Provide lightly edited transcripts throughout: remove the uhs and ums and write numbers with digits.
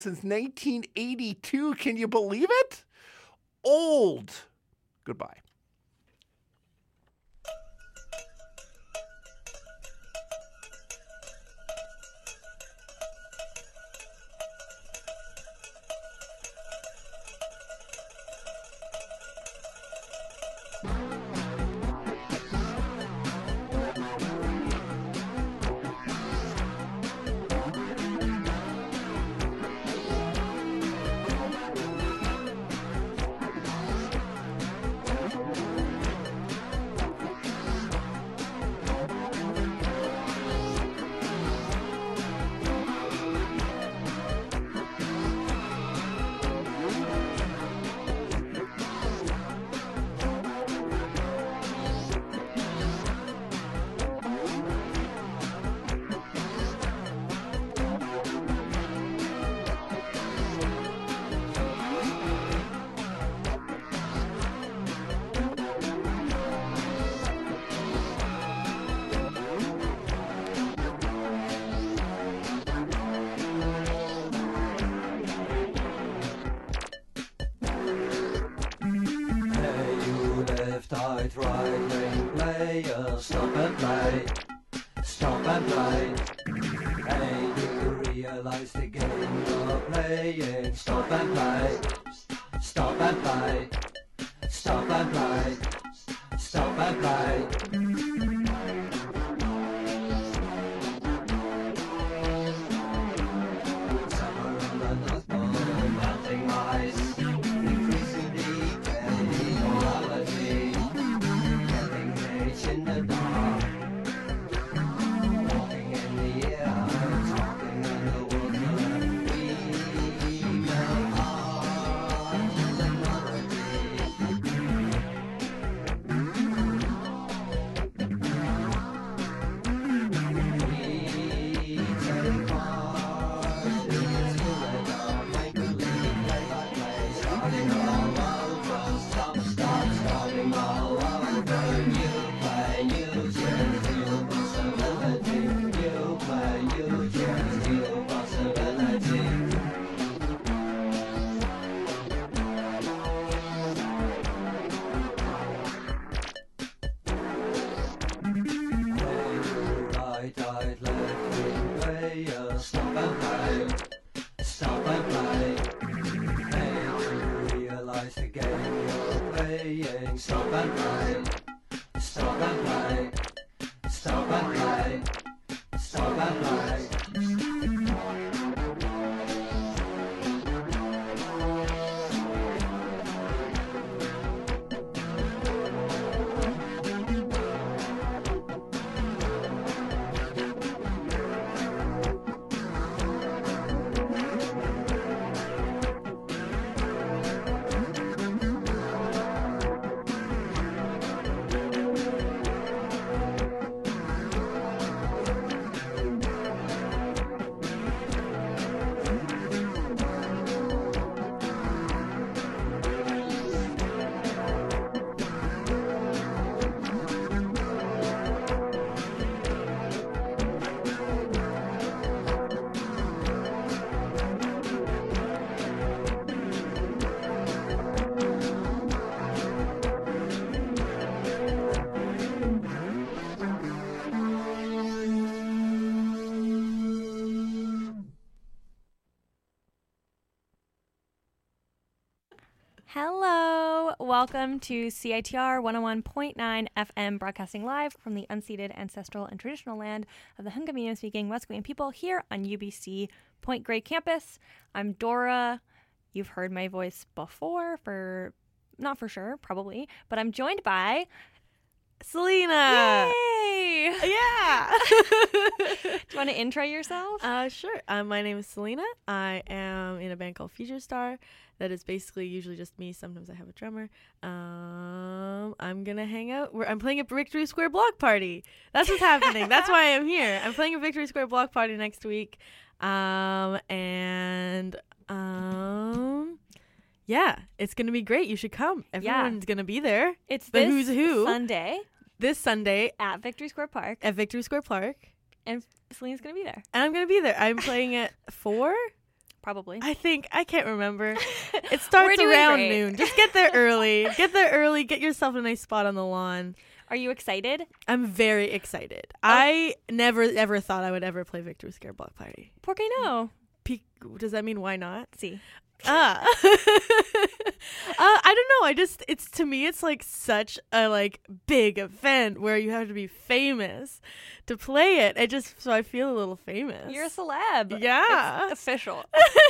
since 1982. Can you believe it? Old. Goodbye. Right, wing player, stop and play, stop and play. Hey, you realize the game you're playing? Stop and play, stop and play, stop and play, stop and play. Summer on the North Pole, melting ice, increasing decay, reality. In the dark, walking in the air, talking underwater, we melt heart in the melody. We take part in this together, make-believe, play-by-play, starting all over, stop, starting all over. You chance new possibility. You play, you chance new possibility. Hey, right, left wing player, stop and play, stop and play. Hey, you realize the game you're playing? Stop and play. Stop and play, stop and play, stop and play. Hello, welcome to CITR 101.9 FM, broadcasting live from the unceded ancestral and traditional land of the Hungarian-speaking Musqueam people here on UBC Point Grey campus. I'm Dora. You've heard my voice before, not for sure, probably, but I'm joined by Selena. Yay! Yeah. Do you want to intro yourself? Sure. My name is Selena. I am in a band called Future Star. That is basically usually just me. Sometimes I have a drummer. I'm going to hang out. I'm playing a Victory Square block party. That's what's happening. That's why I'm here. I'm playing a Victory Square block party next week. Yeah, it's going to be great. You should come. Everyone's going to be there. It's the this who's who. Sunday. This Sunday. At Victory Square Park. At Victory Square Park. And Selena's going to be there. And I'm going to be there. I'm playing at 4? probably. I can't remember. It starts doing around great. noon. Just get there early. Get yourself a nice spot on the lawn. Are you excited? I'm very excited. I never ever thought I would ever play Victory Scare Block Party. ¿Por qué no? Does that mean why not? Sí. I don't know. To me, it's like such a like big event where you have to be famous to play it. So I feel a little famous. You're a celeb. Yeah. It's official.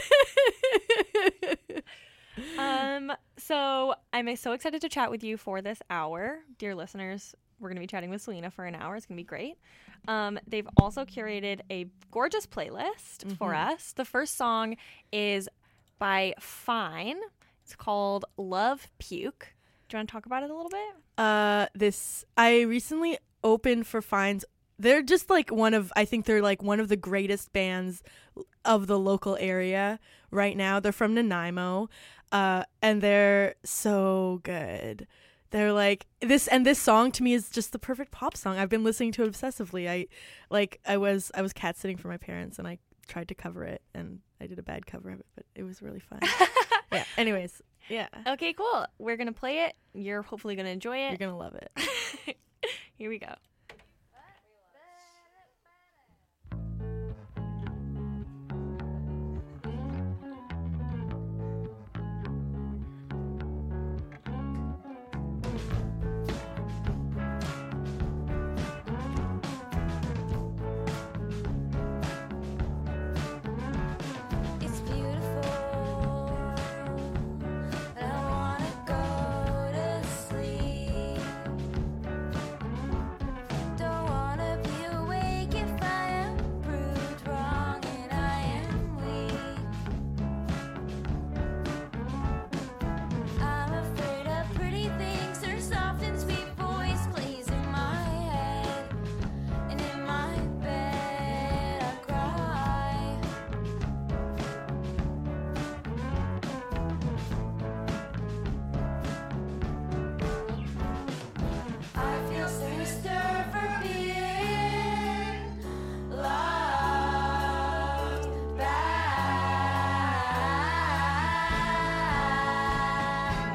So I'm so excited to chat with you for this hour. Dear listeners, we're going to be chatting with Selena for an hour. It's going to be great. They've also curated a gorgeous playlist for us. The first song is by Fine. It's called Love Puke. Do you want to talk about it a little bit? I recently opened for Fine's. They're just like I think they're like one of the greatest bands of the local area right now. They're from Nanaimo, and they're so good. They're like this, and this song to me is just the perfect pop song. I've been listening to it obsessively. I was cat sitting for my parents, and I tried to cover it, and I did a bad cover of it, but it was really fun. Yeah. Anyways, yeah. Okay, cool. We're gonna play it. You're hopefully gonna enjoy it. You're gonna love it. Here we go. It's beautiful, and I wanna go to sleep. Don't wanna be awake if I am proved wrong and I am weak. I'm afraid of pretty things. Her soft and sweet voice plays in my head, and in my bed I cry. I feel sinister for being loved back.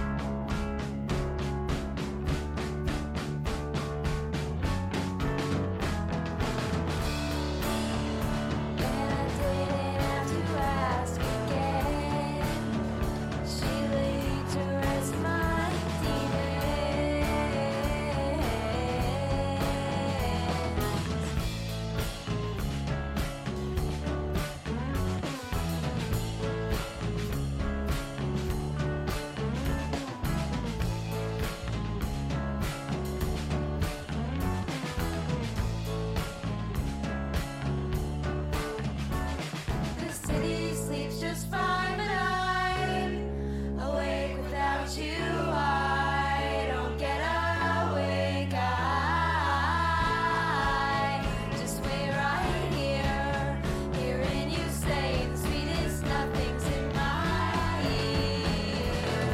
And I didn't have to ask again. She laid to rest my demons. The city sleeps just fine, but I'm awake without you. I don't get awake. I just wait right here, hearing you say the sweetest nothings in my ear.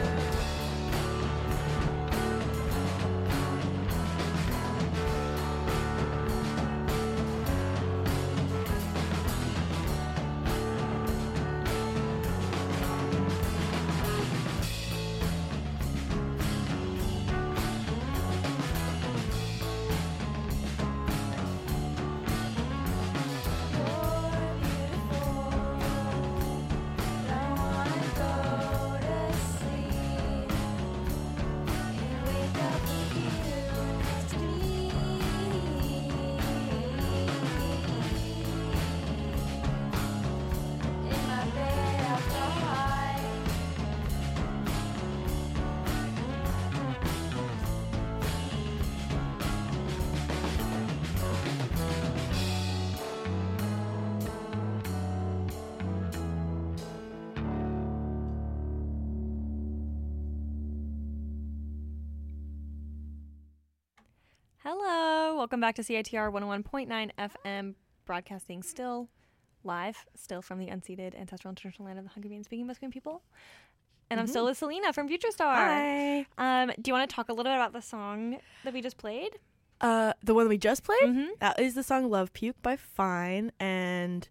Hello. Welcome back to CITR 101.9 FM, broadcasting still live, still from the unceded ancestral and traditional land of the Hungarian speaking Musqueam people. And I'm still with Selena from Future Star. Hi. Do you want to talk a little bit about the song that we just played? The one we just played? Mhm. That is the song Love Puke by Fine, and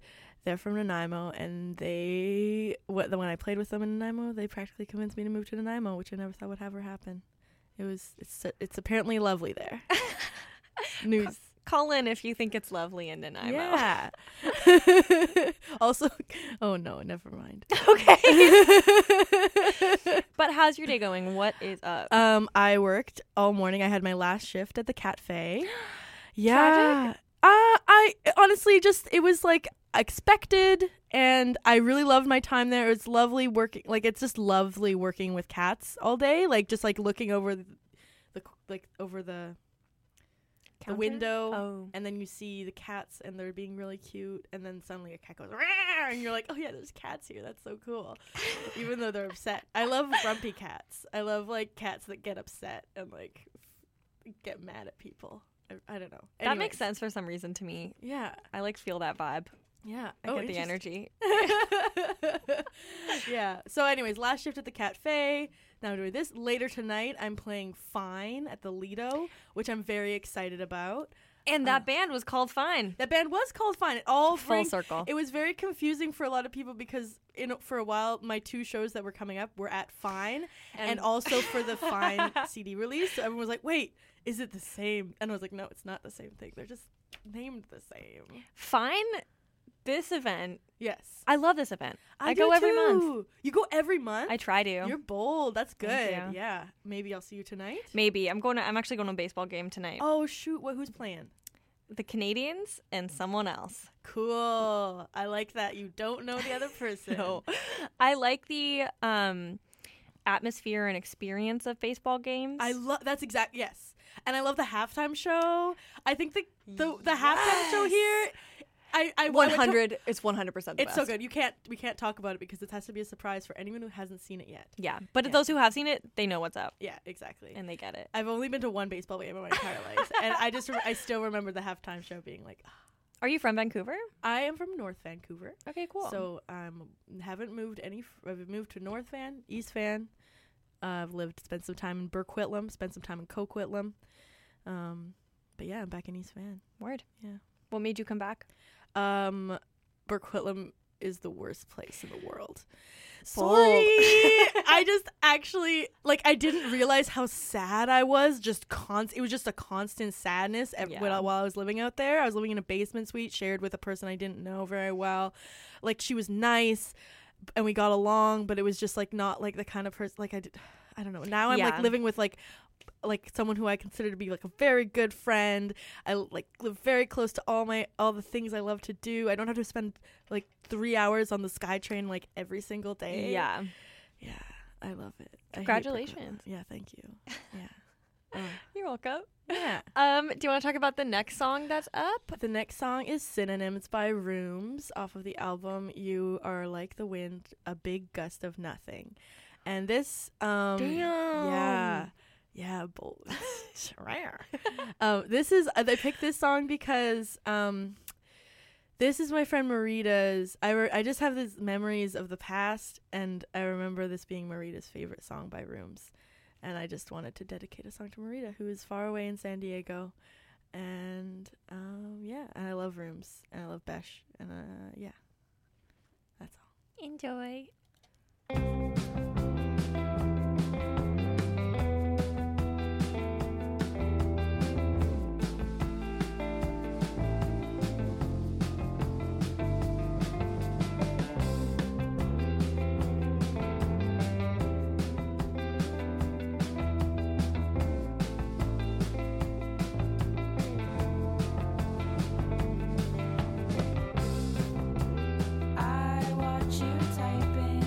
They're from Nanaimo, and when I played with them in Nanaimo, they practically convinced me to move to Nanaimo, which I never thought would ever happen. It's apparently lovely there. News. Call in if you think it's lovely in Nanaimo. Yeah. Also, oh no, never mind. Okay. But how's your day going? What is up? I worked all morning. I had my last shift at the Cafe. Yeah. I honestly it was like expected, and I really loved my time there. It's lovely working. Like, it's just lovely working with cats all day. Like, just like looking over the Counter? window, Oh. and then you see the cats, and they're being really cute, and then suddenly a cat goes, "Rawr!" and you're like, oh yeah, there's cats here. That's so cool. Even though they're upset. I love grumpy cats. I love like cats that get upset and like get mad at people. I don't know. That makes sense for some reason to me. Yeah. I like feel that vibe. Yeah. I get the energy. Yeah. So anyways, last shift at the Cafe. Now I'm doing this. Later tonight, I'm playing Fine at the Lido, which I'm very excited about. And that band was called Fine. That band was called Fine. It all Full circle. It was very confusing for a lot of people because for a while, my 2 shows that were coming up were at Fine and also for the Fine CD release. So everyone was like, wait, is it the same? And I was like, no, it's not the same thing. They're just named the same. Fine. This event. Yes. I love this event. I do go every month. too. You go every month? I try to. You're bold. That's good. Thank you. Yeah. Maybe I'll see you tonight. Maybe. I'm actually going to a baseball game tonight. Oh, shoot. Who's playing? The Canadians and someone else. Cool. I like that. You don't know the other person. No. I like the atmosphere and experience of baseball games. I love that's yes. And I love the halftime show. I think the halftime show here I 100 it's 100% the it's best. so good. We can't talk about it because it has to be a surprise for anyone who hasn't seen it yet. Yeah. But Yeah. those who have seen it, they know what's up. Yeah, exactly. And they get it. I've only been to one baseball game in my entire life, and I still remember the halftime show being like, Are you from Vancouver? I am from North Vancouver. Okay, cool. So haven't moved I've moved to North Van, East Van. I've spent some time in Burquitlam, spent some time in Coquitlam. But yeah, I'm back in East Van. Word. Yeah. What made you come back? Burquitlam is the worst place in the world. Bold. Sorry. I just actually I didn't realize how sad I was. It was just a constant sadness while I was living out there. I was living in a basement suite shared with a person I didn't know very well. Like, she was nice and we got along, but it was just not the kind of person I don't know. Now I'm living with like someone who I consider to be a very good friend. I live very close to all the things I love to do. I don't have to spend 3 hours on the SkyTrain every single day. Yeah. Yeah, I love it. I hate Congratulations. Burquitlam. Yeah, thank you. Yeah. You're welcome. Yeah. Do you want to talk about the next song that's up? The next song is Synonyms by Rooms off of the album You Are Like the Wind, A Big Gust of Nothing. And this Damn. Yeah, bold. Rare. I picked this song because this is my friend Marita's. I just have these memories of the past, and I remember this being Marita's favorite song by Rooms. And I just wanted to dedicate a song to Marita, who is far away in San Diego. And and I love Rooms, and I love Besh, and that's all. Enjoy. I watch you typing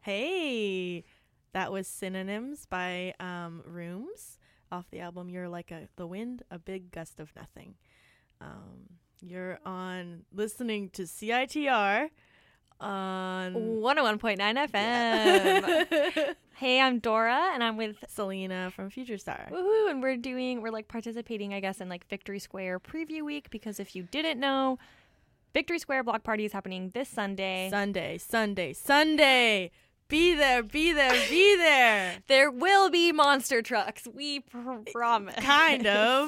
Hey, that was Synonyms by Rooms off the album You're Like the Wind, a Big Gust of Nothing. You're on listening to CITR on 101.9 FM. Hey, I'm Dora, and I'm with Selena from Future Star. Woohoo, and we're like participating, I guess, in like Victory Square Preview Week, because if you didn't know, Victory Square Block Party is happening this Sunday. Sunday. Be there. There will be monster trucks. We promise. Kind of.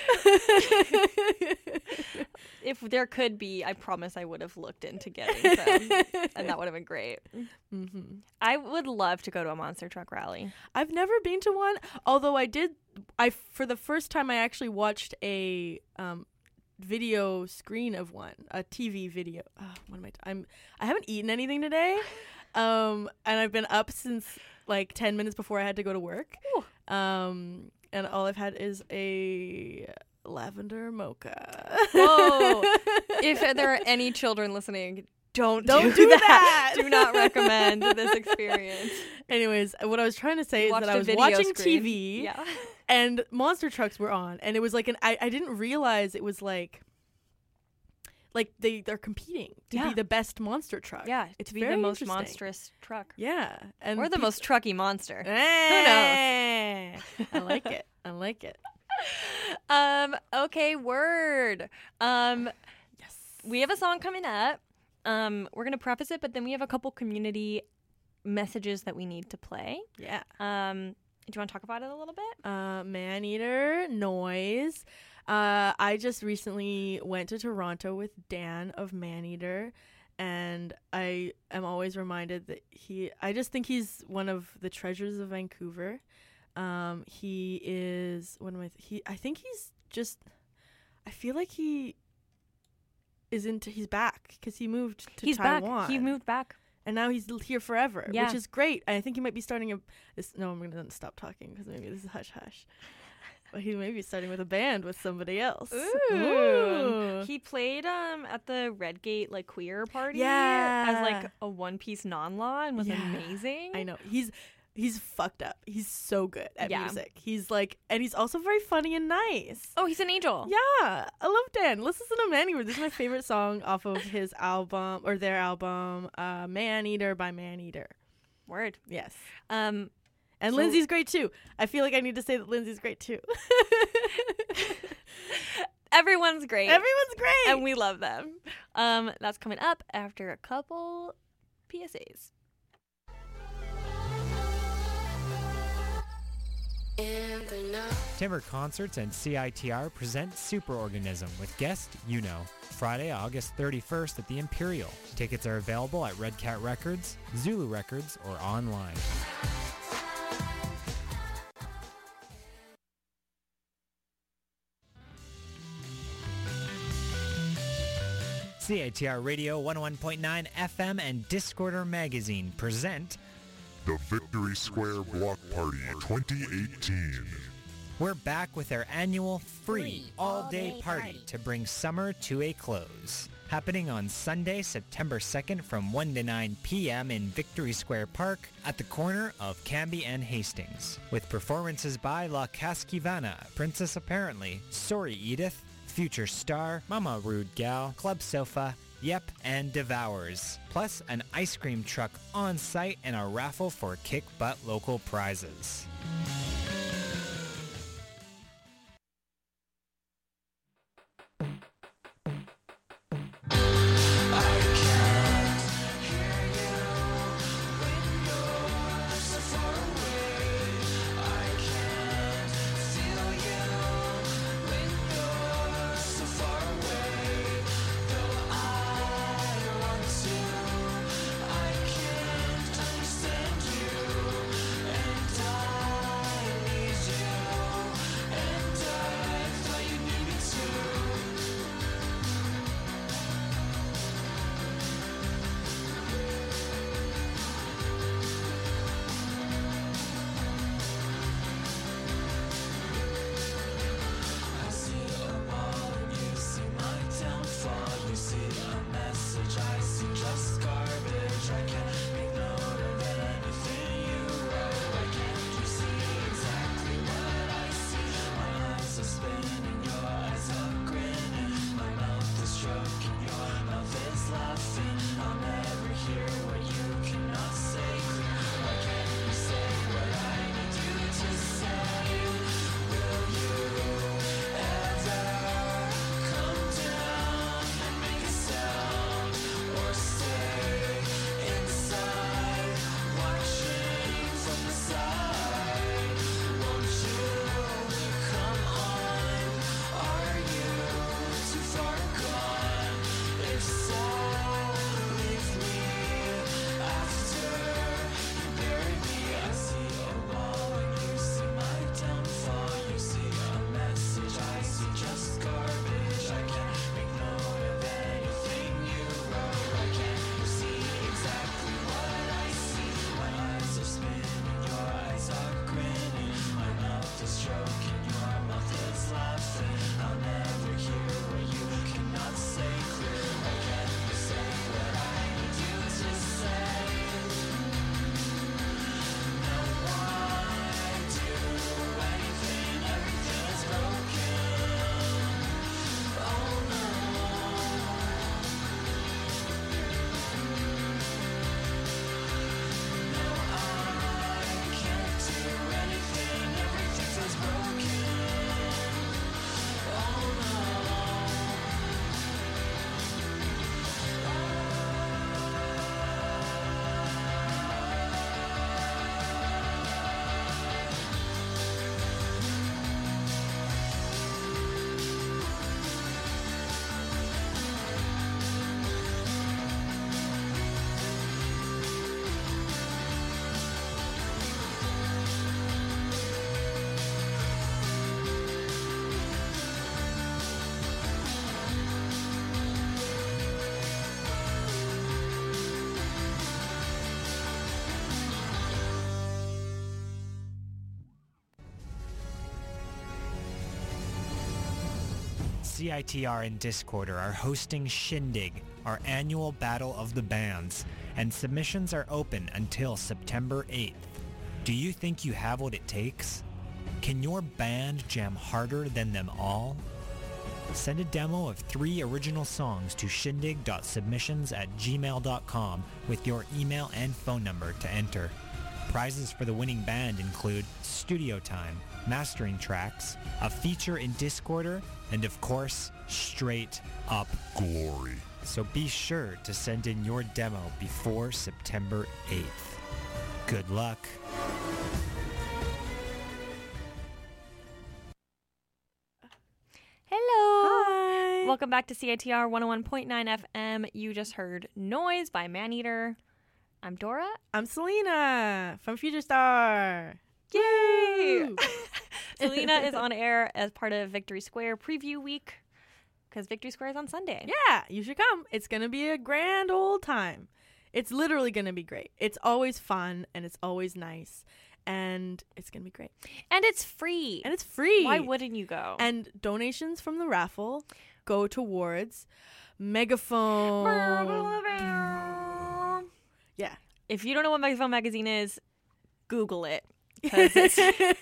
If there could be, I promise I would have looked into getting some, and that would have been great. Mm-hmm. I would love to go to a monster truck rally. I've never been to one, although for the first time I actually watched a video screen of one, a TV video. I haven't eaten anything today. And I've been up since like 10 minutes before I had to go to work. And all I've had is a lavender mocha. Whoa. If there are any children listening, don't do that. Do not recommend this experience. Anyways, what I was trying to say is Watched that I a was video watching screen. TV Yeah. and monster trucks were on, and it was like I didn't realize it was like they're competing to be the best monster truck. Yeah, it's to be very the most interesting. monstrous truck. Yeah, and Or the most trucky monster. Who knows? I like it. Okay, word. Yes. We have a song coming up. We're gonna preface it, but then we have a couple community messages that we need to play. Yeah. Do you want to talk about it a little bit? Maneater noise. I just recently went to Toronto with Dan of Maneater, and I am always reminded that I just think he's one of the treasures of Vancouver. He is I feel like he's back because he moved to Taiwan. Back. He moved back. And now he's here forever, Yeah. which is great. And I think he might be starting I'm going to stop talking because maybe this is hush-hush. But he may be starting with a band with somebody else. Ooh. He played at the Redgate like queer party as like a one-piece non-law and was amazing. I know. He's fucked up. He's so good at Yeah. music. He's like, and he's also very funny and nice. Oh, he's an angel. Yeah, I love Dan. Let's listen to Maneater. This is my favorite song off of his album or their album, Maneater by Maneater. Word. Yes. So- And Lindsay's great too. I feel like I need to say that Lindsay's great too. Everyone's great. Everyone's great. And we love them. That's coming up after a couple PSAs. Timber Concerts and CITR present Superorganism with guest Yuno, Friday, August 31st at the Imperial. Tickets are available at Red Cat Records, Zulu Records, or online. CITR Radio 101.9 FM and Discorder Magazine present The Victory Square Block Party 2018. We're back with our annual free all-day party to bring summer to a close. Happening on Sunday, September 2nd from 1 to 9 p.m. in Victory Square Park at the corner of Cambie and Hastings. With performances by La Casquivana, Princess Apparently, Sorry Edith, Future Star, Mama Rude Gal, Club Sofa, Yep, and Devours. Plus an ice cream truck on site and a raffle for kick butt local prizes. CITR and Discorder are hosting Shindig, our annual battle of the bands, and submissions are open until September 8th. Do you think you have what it takes? Can your band jam harder than them all? Send a demo of 3 original songs to shindig.submissions@gmail.com with your email and phone number to enter. Prizes for the winning band include studio time, mastering tracks, a feature in Discorder, and of course, straight up Glory. So be sure to send in your demo before September 8th. Good luck. Hello. Hi. Welcome back to CITR 101.9 FM. You just heard Noise by Maneater. I'm Dora. I'm Selena from Future Star. Yay! Woo! Selena is on air as part of Victory Square Preview Week because Victory Square is on Sunday. Yeah, you should come. It's going to be a grand old time. It's literally going to be great. It's always fun and it's always nice and it's going to be great. And it's free. And it's free. Why wouldn't you go? And donations from the raffle go towards Megaphone. Yeah. If you don't know what Megaphone Magazine is, Google it. Because it's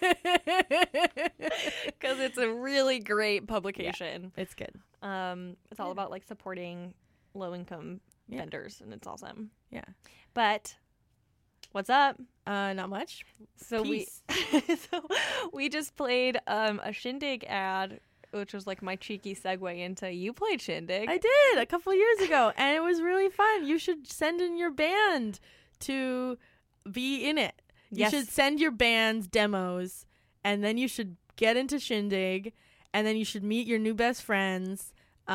a really great publication. It's good. It's all about like supporting low-income Yeah. vendors, and it's awesome. Yeah. But what's up? Not much. So Peace. we just played a Shindig ad, which was like my cheeky segue into you played Shindig. I did a couple years ago, and it was really fun. You should send in your band to be in it. You Yes. should send your band's demos, and then you should get into Shindig, and then you should meet your new best friends,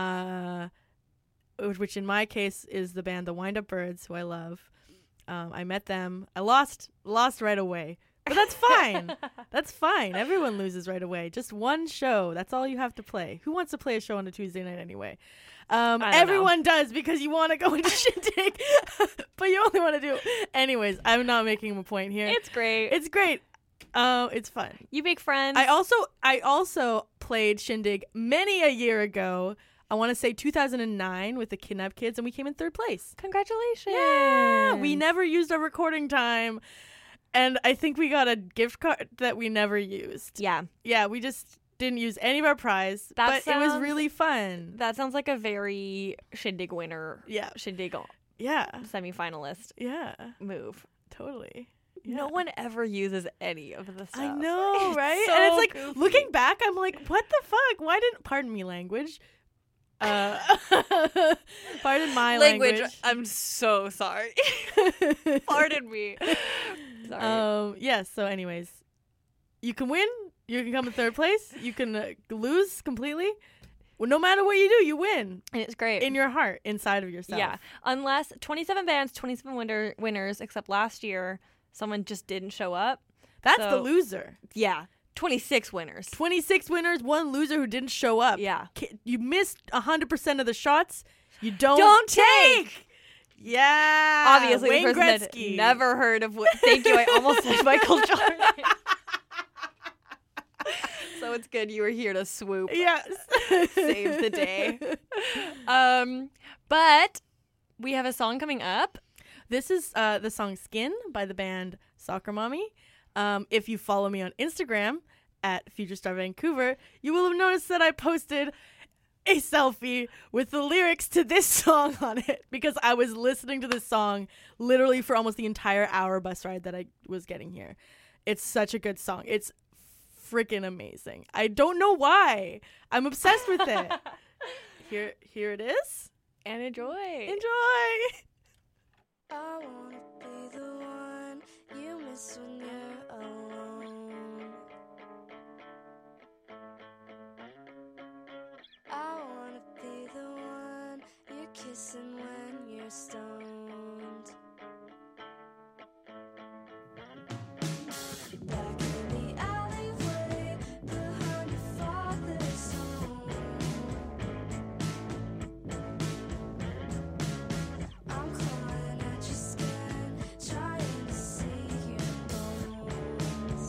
which in my case is the band The Wind Up Birds, who I love. I met them. I lost right away. But that's fine. That's fine. Everyone loses right away. Just one show. That's all you have to play. Who wants to play a show on a Tuesday night anyway? Everyone does because you want to go into Shindig, but you only want to do. Anyways, I'm not making a point here. It's great. It's great. It's fun. You make friends. I also played Shindig many a year ago. I want to say 2009 with the Kidnap Kids, and we came in 3rd place. Congratulations. Yeah, we never used our recording time, and I think we got a gift card that we never used. Yeah. Yeah, we just didn't use any of our prize, That but it was sounds- really fun. That sounds like a very Shindig winner. Yeah. Shindig Yeah, semifinalist yeah, move. totally. No Yeah. one ever uses any of the stuff. I know, It's right? so And it's like, goofy. looking back, I'm like, what the fuck? Why didn't, pardon me, language. Pardon my language. I'm so sorry. Pardon me. Sorry. Yeah, so anyways, you can win. You can come in 3rd place. You can lose completely. Well, no matter what you do, you win And it's great. in your heart, inside of yourself. Yeah. Unless 27 bands, 27 winners, except last year, someone just didn't show up. That's the So- loser. Yeah. 26 winners. 26 winners, 1 loser who didn't show up. Yeah. You missed 100% of the shots. You don't take. Yeah. Obviously, Wayne the person Gretzky. had never heard of what. Thank you. I almost said Michael Jordan. So it's good you were here to swoop. Yes. Save the day. But we have a song coming up. This is the song Skin by the band Soccer Mommy. If you follow me on Instagram at Future Star Vancouver, you will have noticed that I posted a selfie with the lyrics to this song on it because I was listening to this song literally for almost the entire hour bus ride that I was getting here. It's such a good song. It's freaking amazing. I don't know why. I'm obsessed with it. Here it is. And enjoy. Enjoy. I wanna be the one you miss when you're alone. I wanna be the one you're kissing when you're stoned. Back in the alleyway behind your father's home. I'm clawing at your skin, trying to see your bones.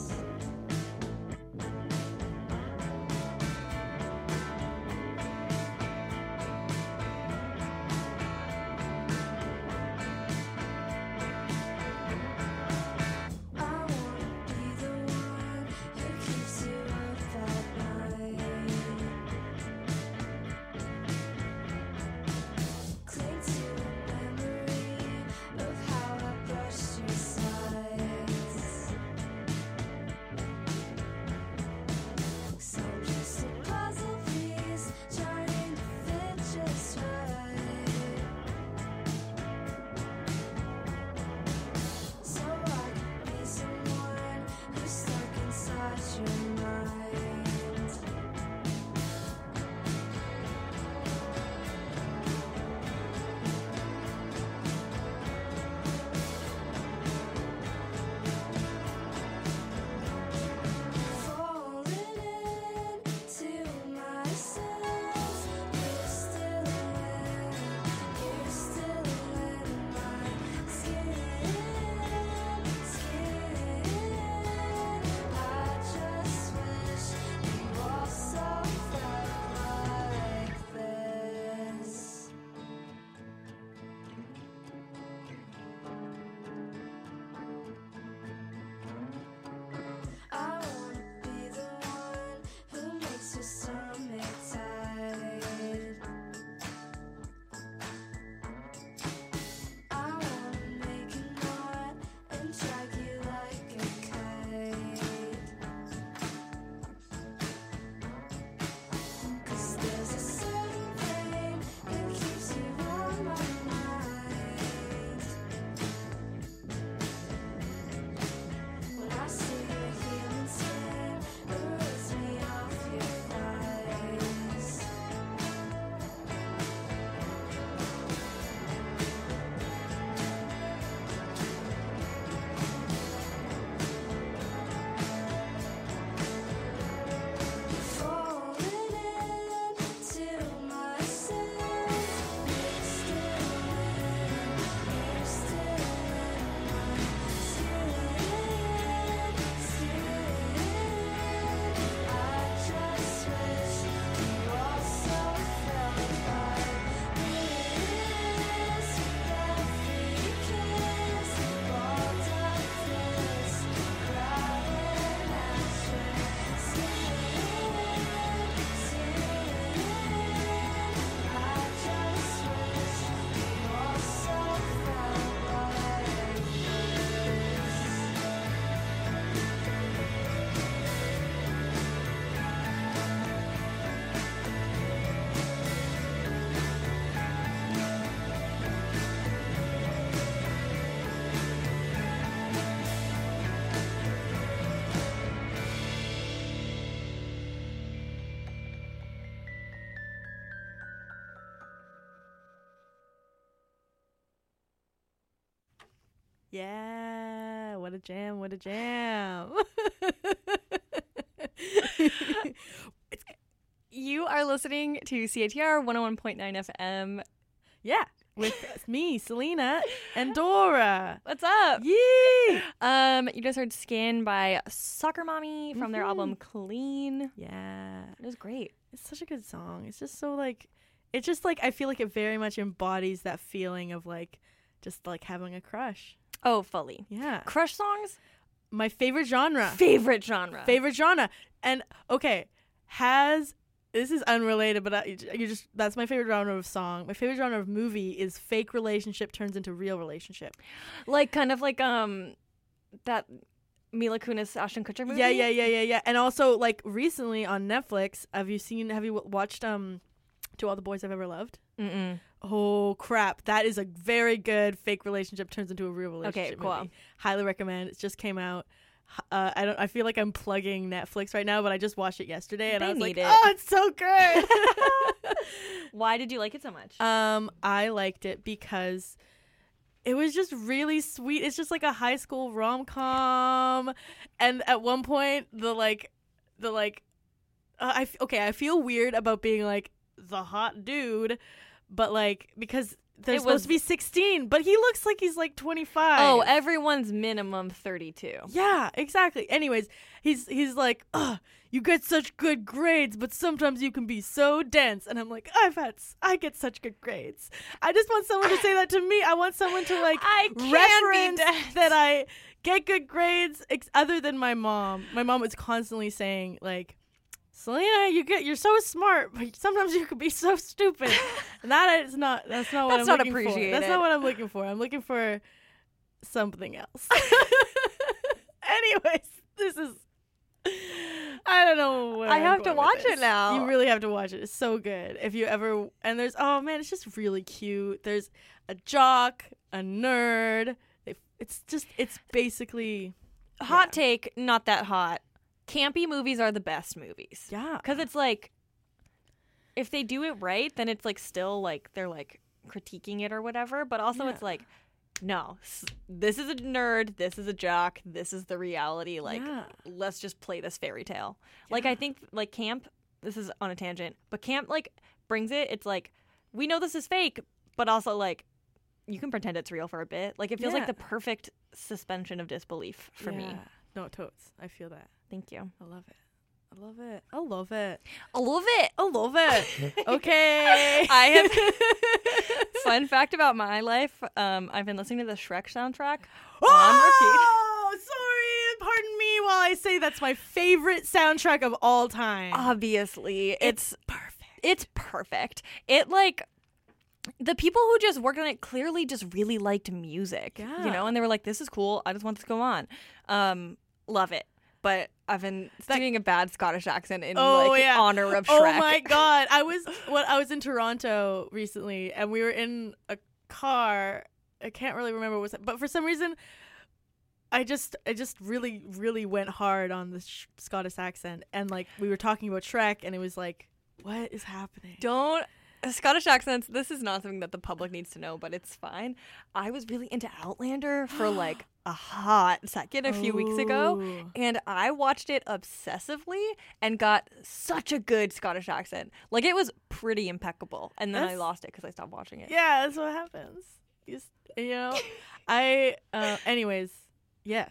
Yeah, what a jam, what a jam. You are listening to CATR 101.9 FM. Yeah, with me, Selena, and Dora. What's up? Yee! You just heard Skin by Soccer Mommy from their album Clean. Yeah. It was great. It's such a good song. It's just so like, it's just like, I feel like it very much embodies that feeling of like, just like having a crush. Oh, fully. Yeah. Crush songs? My favorite genre. Favorite genre. Favorite genre. And okay, this is unrelated, but that's my favorite genre of song. My favorite genre of movie is fake relationship turns into real relationship. Like kind of like that Mila Kunis Ashton Kutcher movie. Yeah. And also like recently on Netflix, have you watched To All the Boys I've Ever Loved? Mm-mm. Oh crap, that is a very good fake relationship turns into a real relationship. Okay, cool. Movie. Highly recommend. It just came out. I feel like I'm plugging Netflix right now, but I just watched it yesterday and I was like, oh, it's so good. Why did you like it so much? I liked it because it was just really sweet. It's just like a high school rom-com, and at one point I feel weird about being like the hot dude, but like because they're supposed to be 16, but he looks like he's like 25. Oh, everyone's minimum 32. Yeah, exactly. Anyways, he's like, you get such good grades, but sometimes you can be so dense. And I'm like, I get such good grades. I just want someone to say that to me. I want someone to like reference that I get good grades other than my mom. My mom was constantly saying like, Selena, you're so smart, but sometimes you could be so stupid. And that's not what I'm looking for. That's not what I'm looking for. I'm looking for something else. Anyways, this is, I don't know what I I'm have to going watch with it this. now. You really have to watch it. It's so good. If you ever, and there's, oh man, it's just really cute. There's a jock, a nerd. It's basically Hot take, not that hot. Campy movies are the best movies. Yeah. Because it's like, if they do it right, then it's like still like they're like critiquing it or whatever. But also it's like, no, this is a nerd, this is a jock, this is the reality. Like, let's just play this fairy tale. Yeah. Like, I think like Camp, this is on a tangent, but Camp like brings it. It's like, we know this is fake, but also like, you can pretend it's real for a bit. Like, it feels like the perfect suspension of disbelief for me. No, totes. I feel that. Thank you. I love it. I love it. I love it. I love it. I love it. Okay. I have fun fact about my life. I've been listening to the Shrek soundtrack on repeat. Oh, sorry. Pardon me while I say that's my favorite soundtrack of all time. Obviously, it's perfect. It's perfect. It like the people who just worked on it clearly just really liked music, you know, and they were like, "This is cool. I just want this to go on." Love it. But I've been doing a bad Scottish accent in honor of Shrek. Oh my god! I was in Toronto recently, and we were in a car. I can't really remember what was, but for some reason, I just really really went hard on the Scottish accent, and like we were talking about Shrek, and it was like, what is happening? Don't. Scottish accents, this is not something that the public needs to know, but it's fine. I was really into Outlander for like a hot second a few weeks ago, and I watched it obsessively and got such a good Scottish accent. Like, it was pretty impeccable, and then I lost it because I stopped watching it. Yeah, that's what happens. You know, anyways, yes.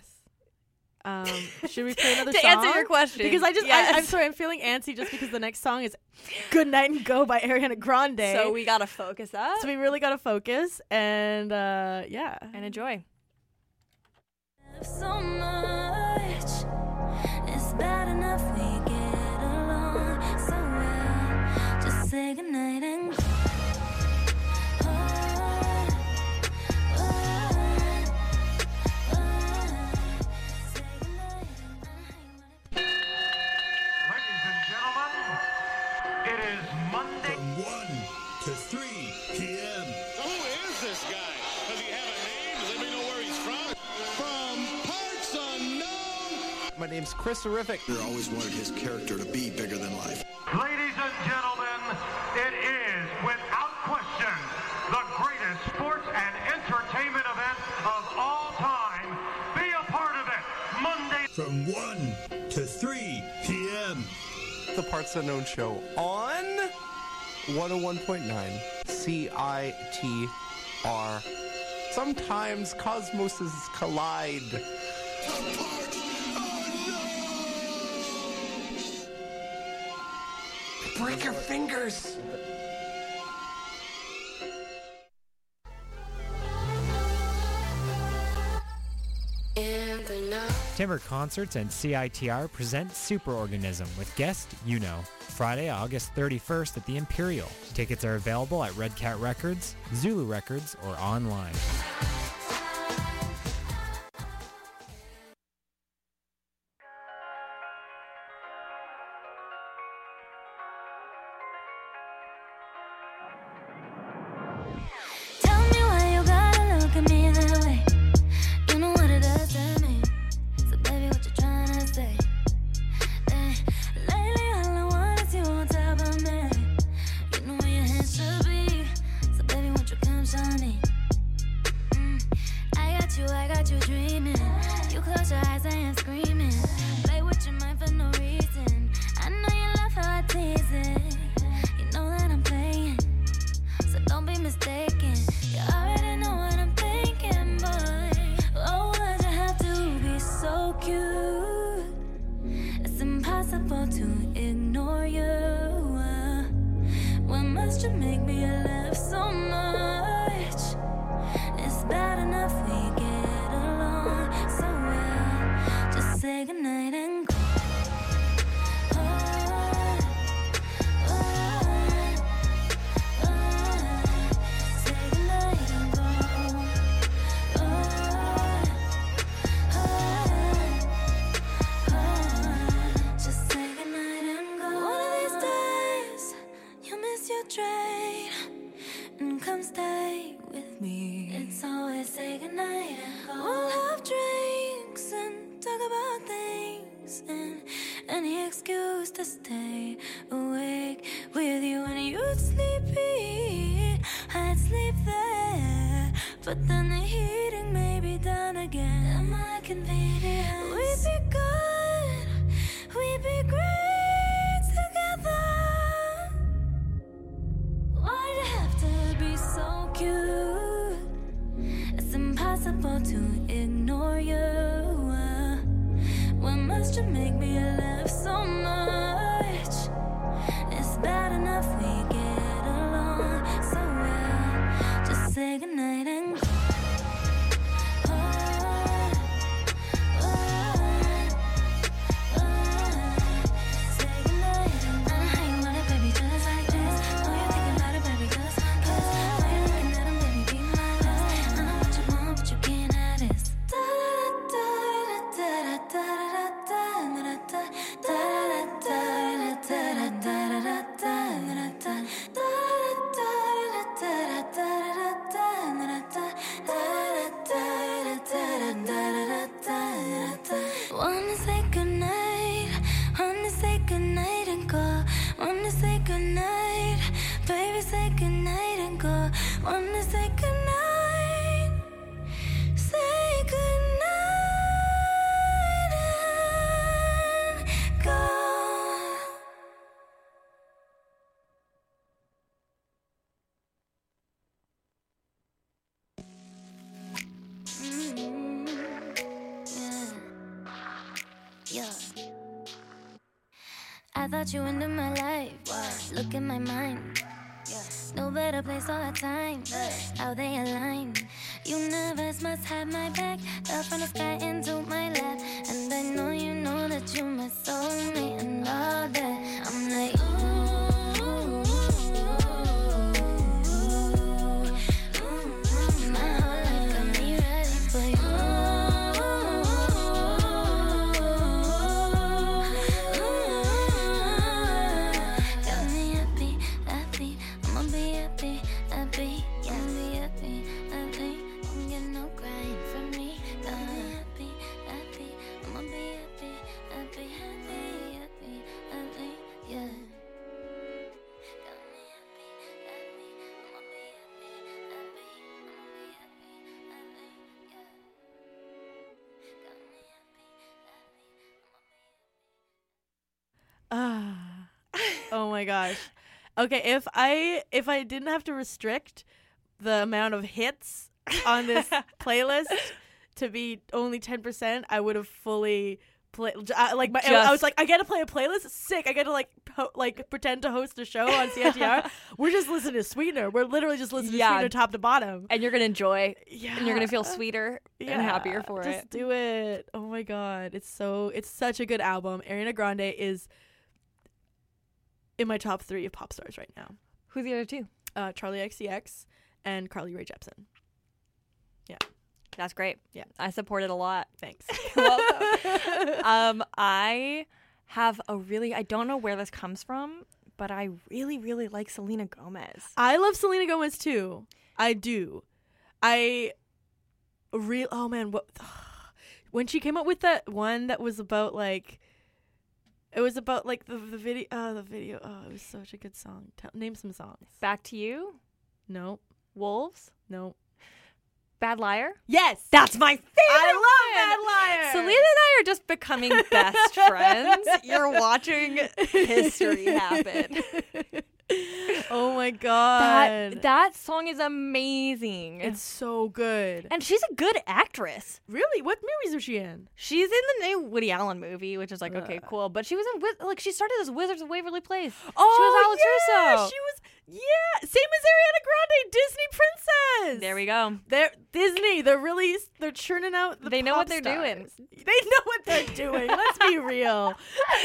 Should we play another to song? answer your question, because I'm sorry, I'm feeling antsy just because the next song is "Good Night and Go" by Ariana Grande. So we gotta focus up. So we really gotta focus and and enjoy. So much, it's bad enough we get along so well. Just say goodnight and go. My name's Chris Horrific. He always wanted his character to be bigger than life. Ladies and gentlemen, it is, without question, the greatest sports and entertainment event of all time. from 1 to 3 p.m. The Parts Unknown Show on 101.9 CITR. Sometimes cosmoses collide. Break your fingers! Timber Concerts and CITR present Superorganism with guest Yuno, Friday, August 31st at the Imperial. Tickets are available at Red Cat Records, Zulu Records, or online. Tell me why you gotta look at me that way. You know what it does to me. So baby, what you tryna say? Lately all I want is you on top of me. You know where your hands should be. So baby, won't you come show me? I got you dreaming. You close your eyes, I am screaming. Play with your mind for no reason. I know you love how I tease it. You know that I'm playing, so don't be mistaken. You already know what I'm thinking, boy. Oh, why'd you have to be so cute? It's impossible to ignore you. Why must you make me laugh so much? It's bad enough we get along so well. Just say goodnight and go. Say goodnight and go. Just say goodnight and go. One of these days, you'll miss your train and come stay with me. It's always say goodnight and go. We'll have drinks and talk about things and any excuse to stay awake with you. When you'd sleepy, I'd sleep there, but then the heating may be down again. Am I convenient? We'd be good, we'd be great together. Why'd you have to be so cute? It's impossible to ignore you. Why must you make me laugh so much? It's bad enough we get along so well. Just say goodnight and go. Say goodnight and go. How you want it, baby, just like this. Know you're thinking about it, baby, just cause. Know you're looking at him, baby, be my list. I know what you want, but you can't have this. Wanna say goodnight, wanna say goodnight and go. Wanna say goodnight, baby, say goodnight and go. Wanna say goodnight, say goodnight and go. Yeah. I thought you into my life. Look in my mind. No better place all the time. How they align. Universe must have my back. Fell from the sky into my lap. And I know you know that you my soulmate and all that. I'm like, my whole life got me ready for you. Got me happy, happy. I'ma be happy, happy. Yeah, be happy, happy. Don't get no crying from me. Got me happy, happy. I'ma be happy, happy, happy, happy, happy. my gosh. Okay, if I didn't have to restrict the amount of hits on this playlist to be only 10%, I would have fully played. I was like, I get to play a playlist. Sick. I get to pretend to host a show on CITR. We're just listening to Sweetener. We're literally just listening to Sweetener top to bottom. And you're gonna enjoy. Yeah. And you're gonna feel sweeter and happier for it. Just do it. Oh my god, it's such a good album. Ariana Grande is in my top 3 of pop stars right now. Who's the other two? Charlie XCX and Carly Rae Jepsen. Yeah. That's great. Yeah. I support it a lot. Thanks. Welcome. I have I don't know where this comes from, but I really, really like Selena Gomez. I love Selena Gomez too. I do. When she came up with that one that was about it was about the video. It was such a good song. Name some songs. Back to You? No. Wolves? No. Bad Liar? Yes. That's my favorite. I love Bad Liar. Selena and I are just becoming best friends. You're watching history happen. Oh my god. That song is amazing. It's so good. And she's a good actress. Really? What movies was she in? She's in the new Woody Allen movie, which is okay, cool. But she was in she started as Wizards of Waverly Place. Oh, she was Alex Russo. She was same as Ariana Grande, Disney princess. There we go. They're Disney. They're churning out the They know what they're stars. doing. They know what they're doing. Let's be real.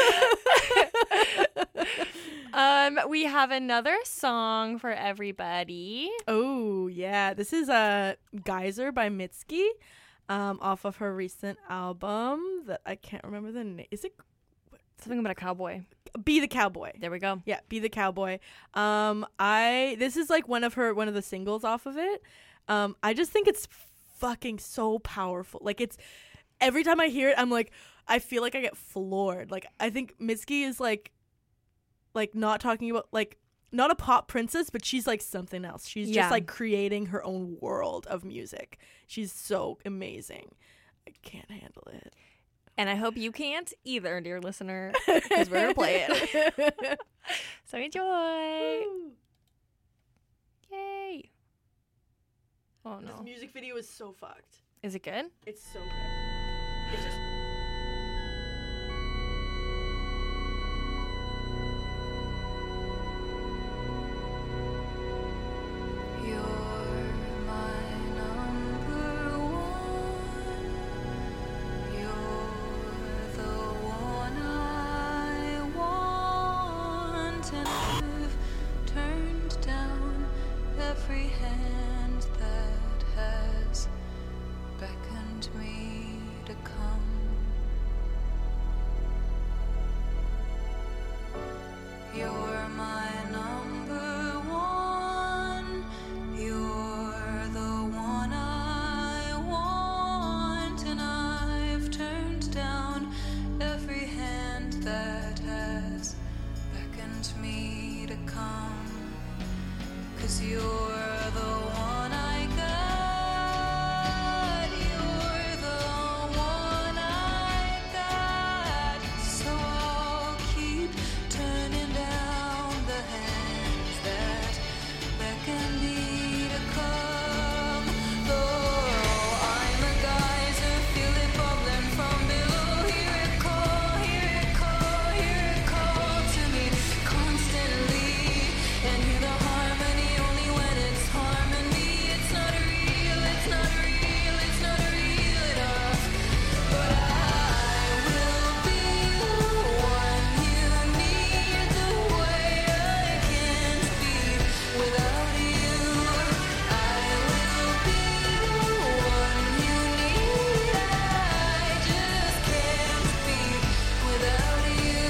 We have another song for everybody. Oh, yeah. This is Geyser by Mitski, off of her recent album that I can't remember the name. Is it something about a cowboy? Be the Cowboy. There we go. Yeah, Be the Cowboy. This is one of the singles off of it. I just think it's fucking so powerful. It's every time I hear it, I'm I feel like I get floored. I think Mitski is not talking about not a pop princess, but she's something else. She's just creating her own world of music. She's so amazing. I can't handle it. And I hope you can't either, dear listener, because we're going to play it. So enjoy. Woo. Yay. Oh, no. This music video is so fucked. Is it good? It's so good. It's just... Every hand that has beckoned me to come. You're my number one. You're the one I want, and I've turned down every hand that has beckoned me to come. 'Cause you're the one I got. You're the one I got. So I'll keep turning down the hands that beckon me to come. Oh, I'm a geyser, feel it bubbling from below. Hear it call, hear it call, hear it call to me constantly. And hear the harmony only when it's harming me. It's not real, it's not real, it's not real enough. But I will be the one you need, the way I can't be without you. I will be the one you need. I just can't be without you.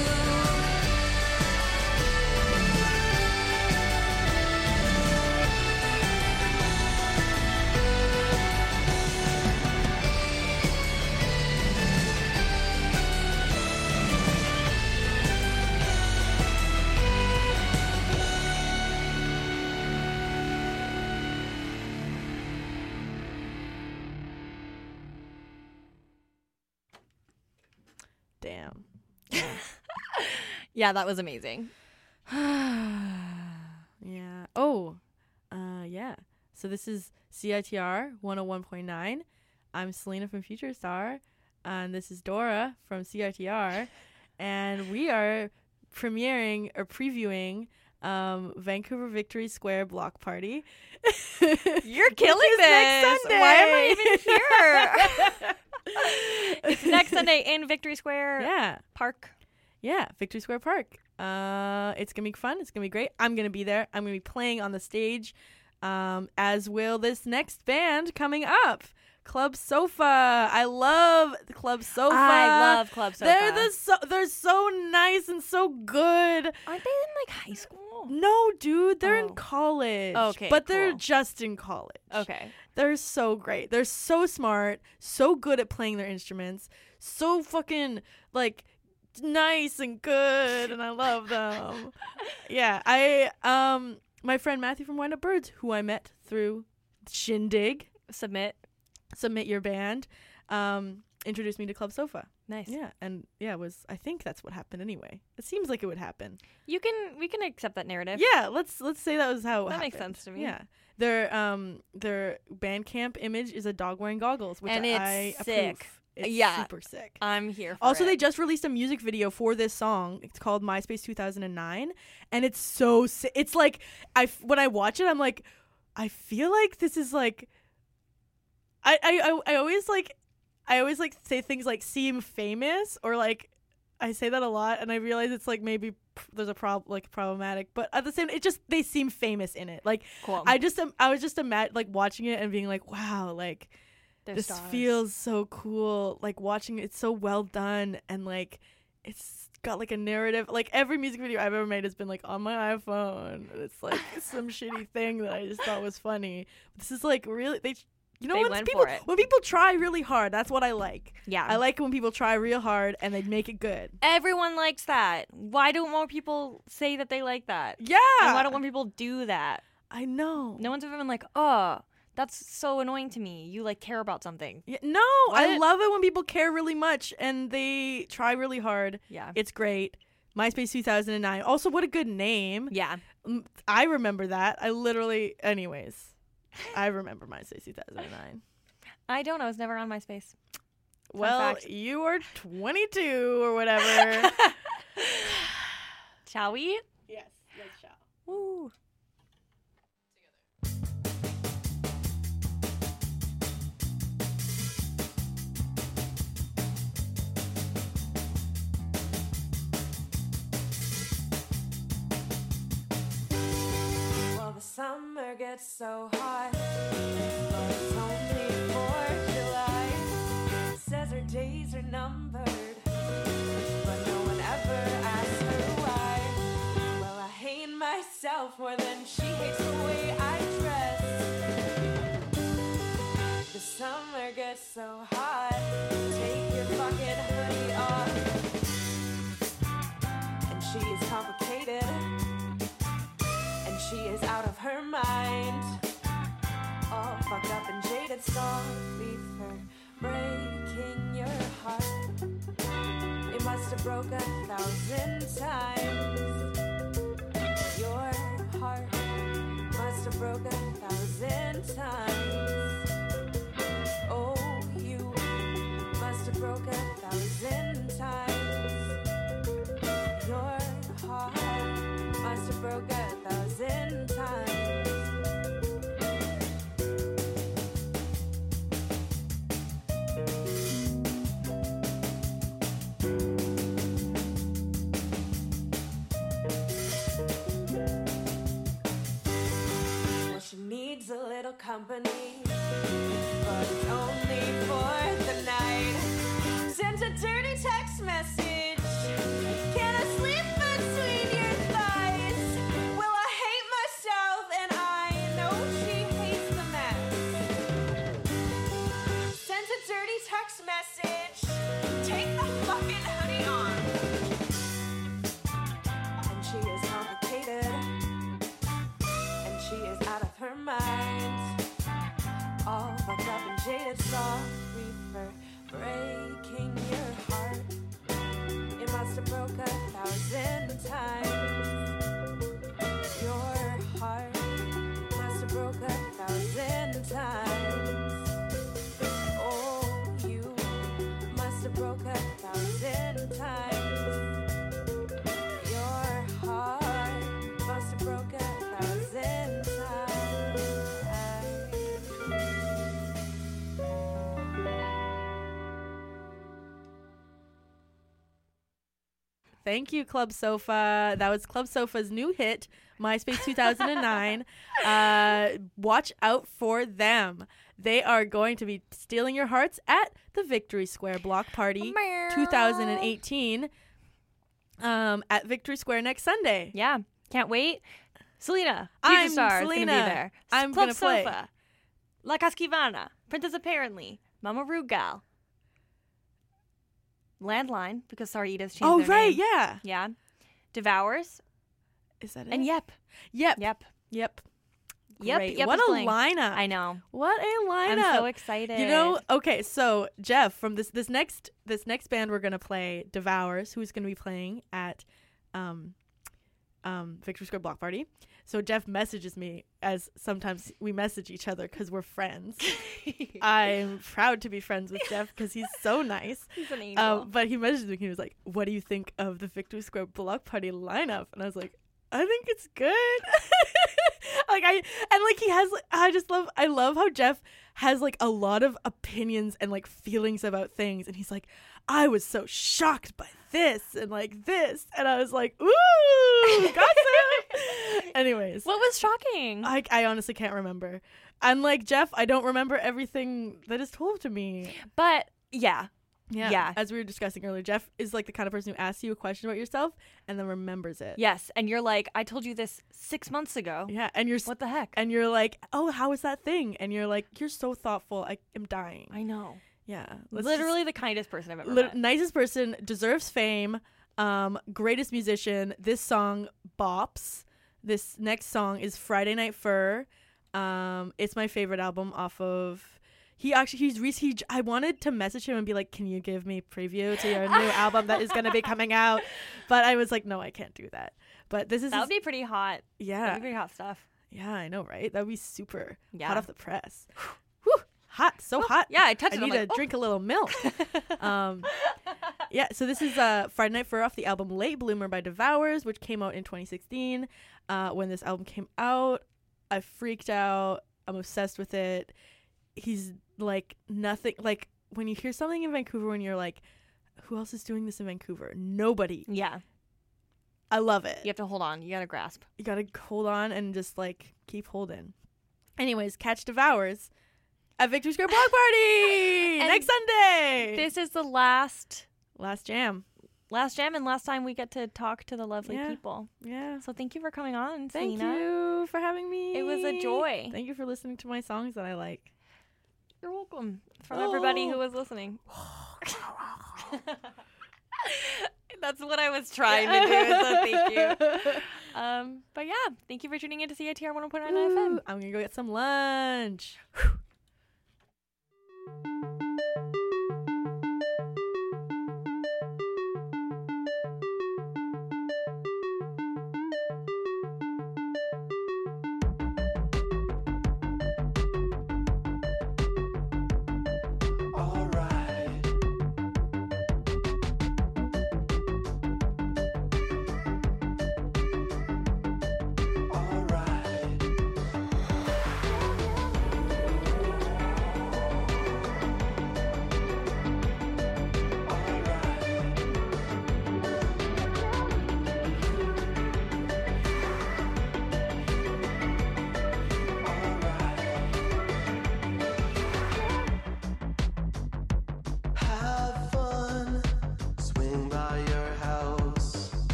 Damn. Yeah, that was amazing. Yeah. Oh, yeah. So this is CITR 101.9. I'm Selena from Future Star, and this is Dora from CITR, and we are premiering or previewing Vancouver Victory Square Block Party. You're killing this. Next Sunday. Why am I even here? It's next Sunday in Victory Square Park. Yeah, Victory Square Park. It's going to be fun. It's going to be great. I'm going to be there. I'm going to be playing on the stage, as will this next band coming up. Club Sofa. I love the Club Sofa. I love Club Sofa. They're so nice and so good. Aren't they in like high school? No, dude. They're in college. Okay, but they're cool. just in college. Okay. They're so great. They're so smart, so good at playing their instruments, so fucking like nice and good, and I love them. Yeah, my friend Matthew from Wind Up Birds, who I met through Shindig, Submit Your Band, introduced me to Club Sofa. Nice. Yeah, and yeah, I think that's what happened anyway. It seems like it would happen. We can accept that narrative. Yeah, let's say that was how it happened. Makes sense to me. Yeah. Their Bandcamp image is a dog wearing goggles, which and it's I sick. approve. It's super sick. I'm here for Also, it. they just released a music video for this song. It's called MySpace 2009, and it's so sick. It's like when I watch it, I'm like, I feel like this is like I always like say things like seem famous, or like I say that a lot, and I realize it's like maybe there's a problematic, but at the same, they seem famous in it. Like cool. I was just like watching it and being like, wow, like this stars. Feels so cool. Like watching it's so well done, and like it's got like a narrative. Like every music video I've ever made has been like on my iPhone. It's like some shitty thing that I just thought was funny. This is like really when people try really hard, that's what I like. Yeah. I like it when people try real hard and they make it good. Everyone likes that. Why don't more people say that they like that? Yeah. And why don't more people do that? I know. No one's ever been like, oh, that's so annoying to me. You like care about something. Yeah, no, I love it when people care really much and they try really hard. Yeah. It's great. MySpace 2009. Also, what a good name. Yeah. I remember that. Anyways. I remember MySpace 2009. I don't. I was never on MySpace. Well, you were 22 or whatever. Shall we? Yes, let's shall. Woo. The summer gets so hot, but it's only for July. Says her days are numbered, but no one ever asks her why. Well, I hate myself more than she hates the way I dress. The summer gets so hot, take your fucking hoodie off. And she is complicated. She is out of her mind, all fucked up and jaded. Sorry for breaking your heart. It must have broke 1,000 times. Your heart must have broke 1,000 times. Oh, you must have broke 1,000 times. Your heart must have broke 1,000 times. Well, she needs a little company, but it's only for the night. Sent a dirty text message. Can I sleep between your thighs? Well, I hate myself and I know she hates the mess. Sent a dirty text message. Take the fucking hoodie on. And she is complicated. And she is out of her mind. All fucked up and jaded. Sorry for breaking your heart. It must have broke 1,000 times. Thank you, Club Sofa. That was Club Sofa's new hit, MySpace 2009. Watch out for them. They are going to be stealing your hearts at the Victory Square Block Party 2018 at Victory Square next Sunday. Yeah. Can't wait. Selena, I'm Star is going to be Selena. there. I'm Club gonna play. Sofa, La Casquivana, Princess Apparently, Mama Rugal, Landline, because Saritas changed Oh, their right, name. yeah. Yeah. Devours. Is that it? And Yep. Yep. Yep. Yep. Yep. Great. Yep What is a playing. lineup. I know. What a lineup. I'm so excited. You know, okay, so Jeff from this next band we're gonna play, Devours, who's gonna be playing at Victory Square Block Party. So Jeff messages me, as sometimes we message each other because we're friends. I'm proud to be friends with Jeff because he's so nice. He's an angel. But he messaged me and he was like, "What do you think of the Victory Square Block Party lineup?" And I was like, "I think it's good." I love how Jeff has like a lot of opinions and like feelings about things, and he's like, "I was so shocked by this and like this," and I was like, "Ooh, gossip." Anyways, what was shocking? I honestly can't remember. Unlike Jeff, I don't remember everything that is told to me. But yeah. Yeah. As we were discussing earlier, Jeff is like the kind of person who asks you a question about yourself and then remembers it. Yes. And you're like, I told you this 6 months ago. Yeah. And you're what the heck? And you're like, oh, how was that thing? And you're like, you're so thoughtful. I am dying. I know. Yeah. Literally the kindest person I've ever met. Nicest person, deserves fame, greatest musician. This song bops. This next song is Friday Night Fur. It's my favorite album off of... I wanted to message him and be like, can you give me preview to your new album that is going to be coming out? But I was like, no, I can't do that. But that would be pretty hot. Yeah. That would be pretty hot stuff. Yeah, I know, right? That would be super hot off the press. Whew, hot. So hot. Yeah, I touched it. I need to drink a little milk. Yeah, so this is Friday Night Fur off the album Late Bloomer by Devours, which came out in 2016. When this album came out, I freaked out. I'm obsessed with it. He's like nothing, like when you hear something in Vancouver and you're like, who else is doing this in Vancouver? Nobody. Yeah. I love it. You have to hold on. You got to grasp. You got to hold on and just like keep holding. Anyways, catch Devours at Victory Square Block Party next Sunday. This is the last jam. Last jam and last time we get to talk to the lovely people. Yeah. So thank you for coming on, Thank Selena. you for having me. It was a joy. Thank you for listening to my songs that I like. You're welcome. From everybody who was listening. That's what I was trying to do, so thank you. But yeah, thank you for tuning in to CITR 101.9 FM. I'm going to go get some lunch.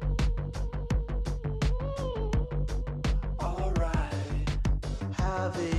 Having